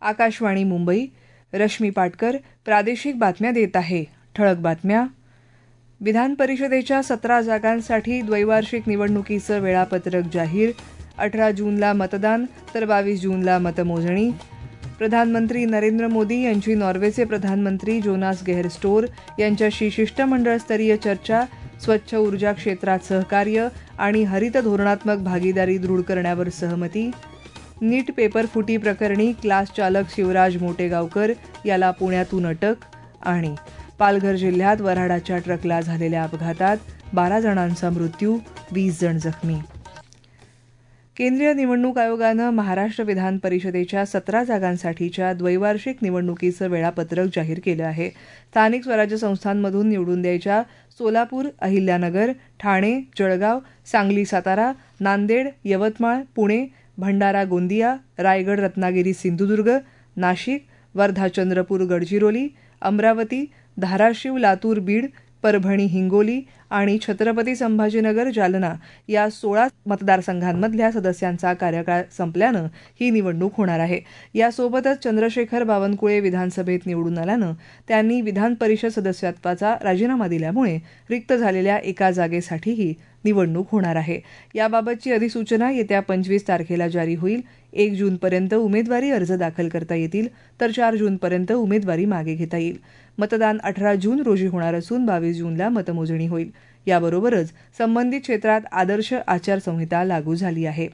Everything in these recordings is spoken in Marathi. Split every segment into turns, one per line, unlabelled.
आकाशवाणी मुंबई. रश्मी पाटकर प्रादेशिक बातम्या देत आहे. ठळक बातम्या. विधान परिषदेच्या 17 जागांसाठी द्वैवार्षिक निवडणुकीचं वेळापत्रक जाहीर. 18 जूनला मतदान तर 22 जूनला मतमोजणी. प्रधानमंत्री नरेंद्र मोदी यांची नॉर्वेचे प्रधानमंत्री जोनास गेहर स्टोर यांच्याशी शिष्टमंडळस्तरीय चर्चा. स्वच्छ ऊर्जा क्षेत्रात सहकार्य आणि हरित धोरणात्मक भागीदारी दृढ करण्यावर सहमती. नीट पेपर फुटी प्रकरणी क्लास चालक शिवराज मोटेगावकर याला पुण्यातून अटक. आणि पालघर जिल्ह्यात वऱ्हाडाच्या ट्रकला झालेल्या अपघातात 12 जणांचा मृत्यू, 20 जण जखमी. केंद्रीय निवडणूक आयोगानं महाराष्ट्र विधान परिषदेच्या 17 जागांसाठीच्या द्वैवार्षिक निवडणुकीचं वेळापत्रक जाहीर केलं आहे. स्थानिक स्वराज्य संस्थांमधून निवडून द्यायच्या सोलापूर, अहिल्यानगर, ठाणे, जळगाव, सांगली, सातारा, नांदेड, यवतमाळ, पुणे, भंडारा, गोंदिया, रायगड, रत्नागिरी, सिंधुदुर्ग, नाशिक, वर्धा, चंद्रपूर, गडचिरोली, अमरावती, धाराशिव, लातूर, बीड, परभणी, हिंगोली आणि छत्रपती संभाजीनगर, जालना या 16 मतदारसंघांमधल्या सदस्यांचा कार्यकाळ संपल्यानं ही निवडणूक होणार आहे. यासोबतच चंद्रशेखर बावनकुळे विधानसभेत निवडून आल्यानं त्यांनी विधान परिषद सदस्यत्वाचा राजीनामा दिल्यामुळे रिक्त झालेल्या एका जागेसाठीही निवडणूक होणार आहे. याबाबतची अधिसूचना येत्या 25 तारखेला जारी होईल. 1 जूनपर्यंत उमेदवारी अर्ज दाखल करता येतील तर 4 जूनपर्यंत उमेदवारी मागे घेता येईल. मतदान 18 जून रोजी होणार असून 22 जूनला मतमोजणी होईल. याबरोबरच संबंधित क्षेत्रात आदर्श आचारसंहिता लागू झाली आहे.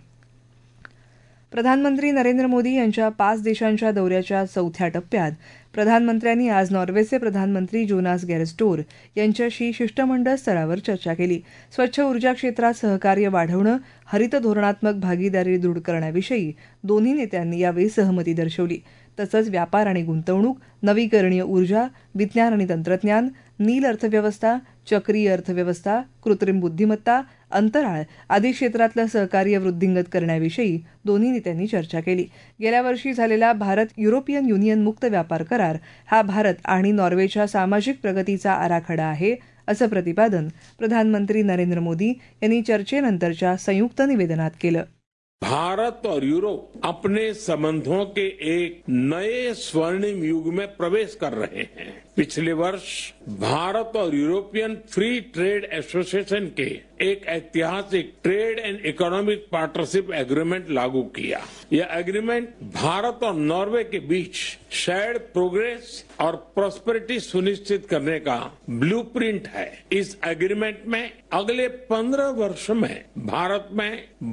प्रधानमंत्री नरेंद्र मोदी यांच्या 5 देशांच्या दौऱ्याच्या 4थ्या टप्प्यात प्रधानमंत्र्यांनी आज नॉर्वेचे प्रधानमंत्री जोनास गेहर स्टोर यांच्याशी शिष्टमंडळ स्तरावर चर्चा केली. स्वच्छ ऊर्जा क्षेत्रात सहकार्य वाढवणं, हरित धोरणात्मक भागीदारी दृढ करण्याविषयी दोन्ही नेत्यांनी यावेळी सहमती दर्शवली. तसंच व्यापार आणि गुंतवणूक, नवीकरणीय ऊर्जा, विज्ञान आणि तंत्रज्ञान, नील अर्थव्यवस्था, चक्रीय अर्थव्यवस्था, कृत्रिम बुद्धिमत्ता, अंतराळ आदी क्षेत्रातलं सहकार्य वृद्धिंगत करण्याविषयी दोन्ही नेत्यांनी चर्चा केली. गेल्या वर्षी झालेला भारत युरोपियन युनियन मुक्त व्यापार करार हा भारत आणि नॉर्वेच्या सामाजिक प्रगतीचा आराखडा आहे, असं प्रतिपादन प्रधानमंत्री नरेंद्र मोदी यांनी चर्चेनंतरच्या संयुक्त निवेदनात केलं.
भारत और यूरोप अपने संबंधों के एक नए स्वर्णिम युग में प्रवेश कर रहे हैं. पिछले वर्ष भारत और यूरोपियन फ्री ट्रेड एसोसिएशन के एक ऐतिहासिक trade and economic partnership agreement लागू किया. यह एग्रीमेंट भारत और नॉर्वे के बीच शेयर्ड प्रोग्रेस और प्रॉस्पेरिटी सुनिश्चित करने का ब्लूप्रिंट है. इस एग्रीमेंट में अगले 15 वर्ष में भारत में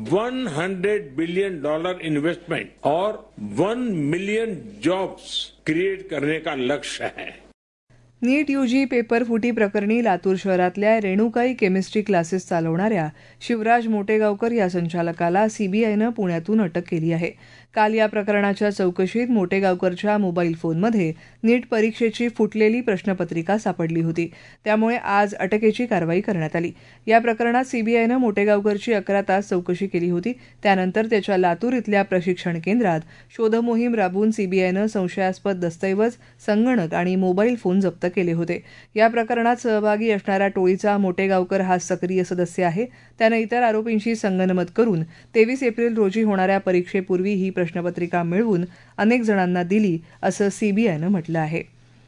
$100 बिलियन इन्वेस्टमेंट और 1 मिलियन जॉब्स क्रिएट करने का लक्ष्य है.
नीट यूजी पेपर फुटी प्रकरणी लातूर शहरातल्या रेणुकाई केमिस्ट्री क्लासेस चालवणाऱ्या शिवराज मोटेगावकर या संचालकाला सीबीआयनं पुण्यातून अटक केली आहे. काल या प्रकरणाच्या चौकशीत मोटेगावकरच्या मोबाईल फोनमध्ये नीट परीक्षेची फुटलेली प्रश्नपत्रिका सापडली होती. त्यामुळे आज अटकेची कारवाई करण्यात आली. या प्रकरणात सीबीआयनं मोटेगावकरची 11 तास चौकशी केली होती. त्यानंतर त्याच्या लातूर इथल्या प्रशिक्षण केंद्रात शोधमोहीम राबवून सीबीआयनं संशयास्पद दस्तऐवज, संगणक आणि मोबाईल फोन जप्त केले होते. या प्रकरणात सहभागी असणाऱ्या टोळीचा मोटेगावकर हा सक्रिय सदस्य आहे. त्यानं इतर आरोपींशी संगनमत करून 23 एप्रिल रोजी होणाऱ्या परीक्षेपूर्वी ही प्रश्नपत्रिका मिळवून अनेक जणांना दिली, असं सीबीआयनं म्हटलं आहे.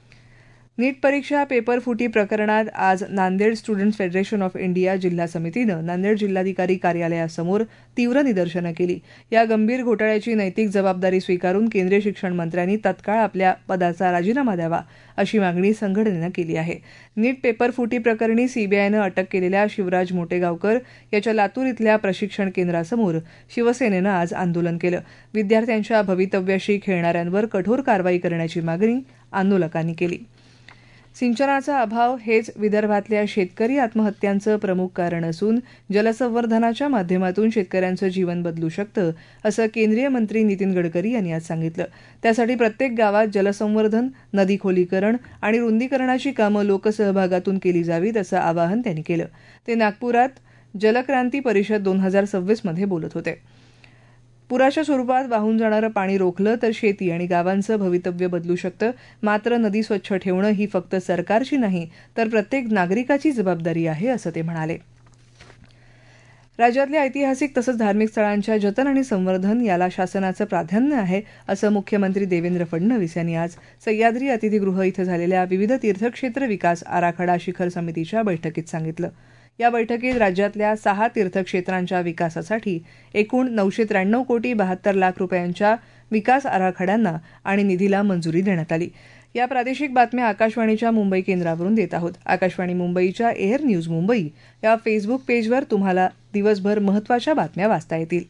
नीट परीक्षा पेपर फुटी प्रकरणात आज Nanded students federation of India जिल्हा समितीनं नांदेड जिल्हाधिकारी कार्यालयासमोर तीव्र निदर्शनं केली. या गंभीर घोटाळ्याची नैतिक जबाबदारी स्वीकारून केंद्रीय शिक्षण मंत्र्यांनी तत्काळ आपल्या पदाचा राजीनामा द्यावा, अशी मागणी संघटनेनं केली आहे. नीट पेपर फुटी प्रकरणी सीबीआयनं अटक केलेल्या शिवराज मोटेगावकर याच्या लातूर इथल्या प्रशिक्षण केंद्रासमोर शिवसेनेनं आज आंदोलन केलं. विद्यार्थ्यांच्या भवितव्याशी खेळणाऱ्यांवर कठोर कारवाई करण्याची मागणी आंदोलकांनी केली. सिंचनाचा अभाव हेच विदर्भातल्या शेतकरी आत्महत्यांचं प्रमुख कारण असून जलसंवर्धनाच्या माध्यमातून शेतकऱ्यांचं जीवन बदलू शकतं, असं केंद्रीय मंत्री नितीन गडकरी यांनी आज सांगितलं. त्यासाठी प्रत्येक गावात जलसंवर्धन, नदी खोलीकरण आणि रुंदीकरणाची कामं लोकसहभागातून केली जावीत, असं आवाहन त्यांनी केलं. ते नागपुरात जलक्रांती परिषद 2026 मध्ये बोलत होते. पुराच्या स्वरूपात वाहून जाणारं पाणी रोखलं तर शेती आणि गावांचं भवितव्य बदलू शकतं. मात्र नदी स्वच्छ ठेवणं ही फक्त सरकारची नाही तर प्रत्येक नागरिकाची जबाबदारी आहे, असं ते म्हणाले. राज्यातल्या ऐतिहासिक तसंच धार्मिक स्थळांच्या जतन आणि संवर्धन याला शासनाचं प्राधान्य आहे असं मुख्यमंत्री देवेंद्र फडणवीस यांनी आज सह्याद्री अतिथीगृह इथं झालेल्या विविध तीर्थक्षेत्र विकास आराखडा शिखर समितीच्या बैठकीत सांगितलं. या बैठकीत राज्यातल्या 6 तीर्थक्षेत्रांच्या विकासासाठी एकूण 993 कोटी 72 लाख रुपयांच्या विकास आराखड्यांना आणि निधीला मंजुरी देण्यात आली. या प्रादेशिक बातम्या आकाशवाणीच्या मुंबई केंद्रावरून देत आहोत. आकाशवाणी मुंबईच्या एअर न्यूज मुंबई या फेसबुक पेजवर तुम्हाला दिवसभर महत्त्वाच्या बातम्या वाचता येतील.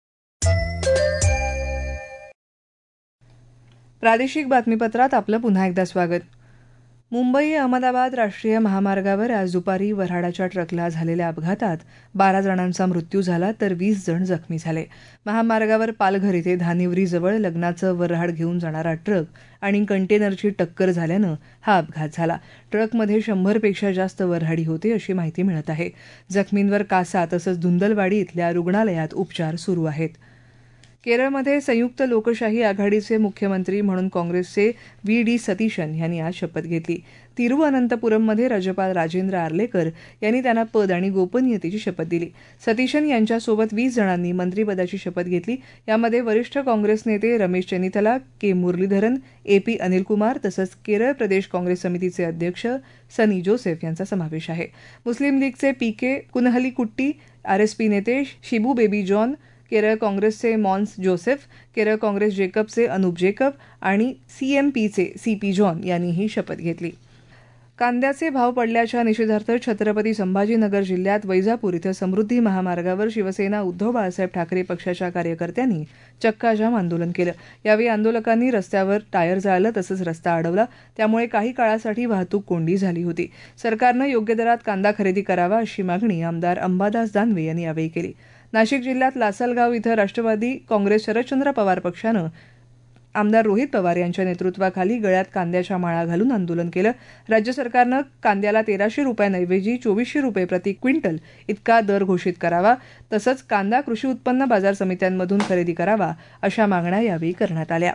प्रादेशिक बातमीपत्रात आपलं पुन्हा एकदा स्वागत. मुंबई अहमदाबाद राष्ट्रीय महामार्गावर आज दुपारी वऱ्हाडाच्या ट्रकला झालेल्या अपघातात 12 जणांचा मृत्यू झाला तर 20 जण जखमी झाले. महामार्गावर पालघर इथे धानिवरीजवळ लग्नाचं वऱ्हाड घेऊन जाणारा ट्रक आणि कंटेनरची टक्कर झाल्यानं हा अपघात झाला. ट्रकमध्ये 100 पेक्षा जास्त वऱ्हाडी होते अशी माहिती मिळत आहे. जखमींवर कासा तसंच धुंदलवाडी इथल्या रुग्णालयात उपचार सुरू आहेत. केरळमध्ये संयुक्त लोकशाही आघाडीचे मुख्यमंत्री म्हणून काँग्रेसचे व्ही.डी. सतीशन यांनी आज शपथ घेतली. तिरुवनंतपुरममध्ये राज्यपाल राजेंद्र आर्लेकर यांनी त्यांना पद आणि गोपनीयतेची शपथ दिली. सतीशन यांच्यासोबत 20 जणांनी मंत्रिपदाची शपथ घेतली. यामध्ये वरिष्ठ काँग्रेस नेते रमेश चेन्निथला, के मुरलीधरन, ए.पी. अनिलकुमार तसंच केरळ प्रदेश काँग्रेस समितीचे अध्यक्ष सनी जोसेफ यांचा समावेश आहे. मुस्लिम लीगचे पी.के. कुनहलीकुट्टी, आरएसपी नेते शिबू बेबी जॉन, केरळ काँग्रेसचे मॉन्स जोसेफ, केरळ काँग्रेस जेकबचे अनुप जेकब आणि सीएमपीचे सी.पी. जॉन यांनीही शपथ घेतली. कांद्याचे भाव पडल्याच्या निषेधार्थ छत्रपती संभाजीनगर जिल्ह्यात वैजापूर इथं समृद्धी महामार्गावर शिवसेना उद्धव बाळासाहेब ठाकरे पक्षाच्या कार्यकर्त्यांनी चक्काजाम आंदोलन केलं. यावेळी आंदोलकांनी रस्त्यावर टायर जाळलं तसंच रस्ता अडवला. त्यामुळे काही काळासाठी वाहतूक कोंडी झाली होती. सरकारनं योग्य दरात कांदा खरेदी करावा अशी मागणी आमदार अंबादास दानवे यांनी यावेळी केली. नाशिक जिल्ह्यात लासलगाव इथं राष्ट्रवादी काँग्रेस शरदचंद्र पवार पक्षानं आमदार रोहित पवार यांच्या नेतृत्वाखाली गळ्यात कांद्याच्या माळा घालून आंदोलन केलं. राज्य सरकारनं कांद्याला 1300 रुपयांऐवजी 2400 रुपये प्रति क्विंटल इतका दर घोषित करावा तसंच कांदा कृषी उत्पन्न बाजार समित्यांमधून खरेदी करावा अशा मागण्या यावेळी करण्यात आल्या.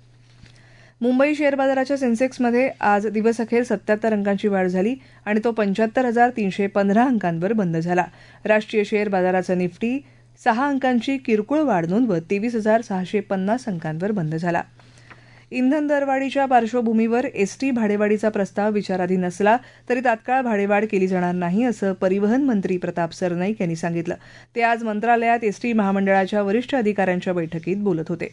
मुंबई शेअर बाजाराच्या सेन्सेक्समध्ये आज दिवसअखेर 77 अंकांची वाढ झाली आणि तो 75,315 अंकांवर बंद झाला. राष्ट्रीय शेअर बाजाराचा निफ्टी 6 अंकांची किरकोळ वाढ नोंदवत 23,650 अंकांवर बंद झाला. इंधन दरवाढीच्या पार्श्वभूमीवर एसटी भाडेवाढीचा प्रस्ताव विचाराधीन असला तरी तात्काळ भाडेवाढ केली जाणार नाही असं परिवहन मंत्री प्रताप सरनाईक यांनी सांगितलं. ते आज मंत्रालयात एसटी महामंडळाच्या वरिष्ठ अधिकाऱ्यांच्या बैठकीत बोलत होते.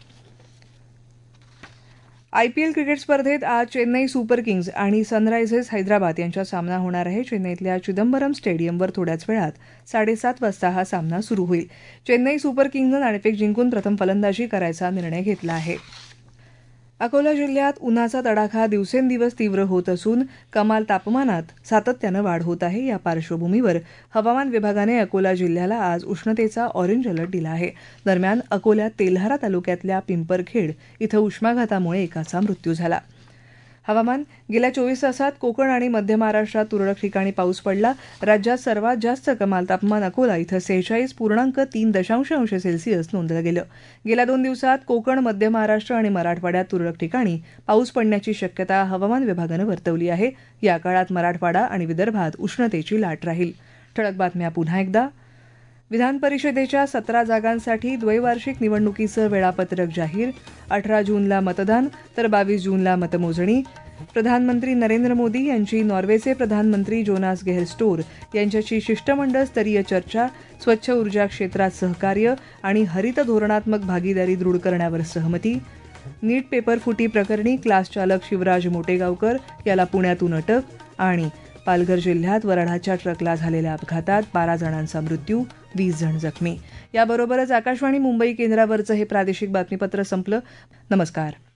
आयपीएल क्रिकेट स्पर्धेत आज चेन्नई सुपर किंग्ज आणि सनरायझर्स हैदराबाद यांचा सामना होणार आहे. चेन्नईतल्या चिदंबरम स्टेडियमवर थोड्याच वेळात 7:30 वाजता हा सामना सुरू होईल. चेन्नई सुपर किंग्जनं नाणेफेक जिंकून प्रथम फलंदाजी करायचा निर्णय घेतला आहे. अकोला जिल्ह्यात उन्हाचा तडाखा दिवसेंदिवस तीव्र होत असून कमाल तापमानात सातत्यानं वाढ होत आहे. या पार्श्वभूमीवर हवामान विभागाने अकोला जिल्ह्याला आज उष्णतेचा ऑरेंज अलर्ट दिला आहे. दरम्यान अकोल्यात तेल्हारा तालुक्यातल्या पिंपरखेड इथं उष्माघातामुळे एकाचा मृत्यू झाला. हवामान. गेल्या 24 तासात कोकण आणि मध्य महाराष्ट्रात तुरळक ठिकाणी पाऊस पडला. राज्यात सर्वात जास्त कमाल तापमान अकोला इथं 46.3 अंश सेल्सिअस नोंदलं गेलं. गेल्या 2 दिवसात कोकण, मध्य महाराष्ट्र आणि मराठवाड्यात तुरळक ठिकाणी पाऊस पडण्याची शक्यता हवामान विभागानं वर्तवली आहे. या काळात मराठवाडा आणि विदर्भात उष्णतेची लाट राहील. ठळक बातम्या पुन्हा एकदा. विधान परिषदेच्या 17 जागांसाठी द्वैवार्षिक निवडणुकीचं वेळापत्रक जाहीर. 18 जूनला मतदान तर 22 जूनला मतमोजणी. प्रधानमंत्री नरेंद्र मोदी यांची नॉर्वेचे प्रधानमंत्री जोनास गेहर स्टोर यांच्याशी शिष्टमंडळ स्तरीय चर्चा. स्वच्छ ऊर्जा क्षेत्रात सहकार्य आणि हरित धोरणात्मक भागीदारी दृढ करण्यावर सहमती. नीट पेपर फुटी प्रकरणी क्लास चालक शिवराज मोटेगावकर याला पुण्यातून अटक. आणि पालघर जिल्ह्यात वऱ्हाडाच्या ट्रकला झालेल्या अपघातात 12 जणांचा मृत्यू, 20 जण जखमी. याबरोबरच आकाशवाणी मुंबई केंद्रावरचं हे प्रादेशिक बातमीपत्र संपलं. नमस्कार.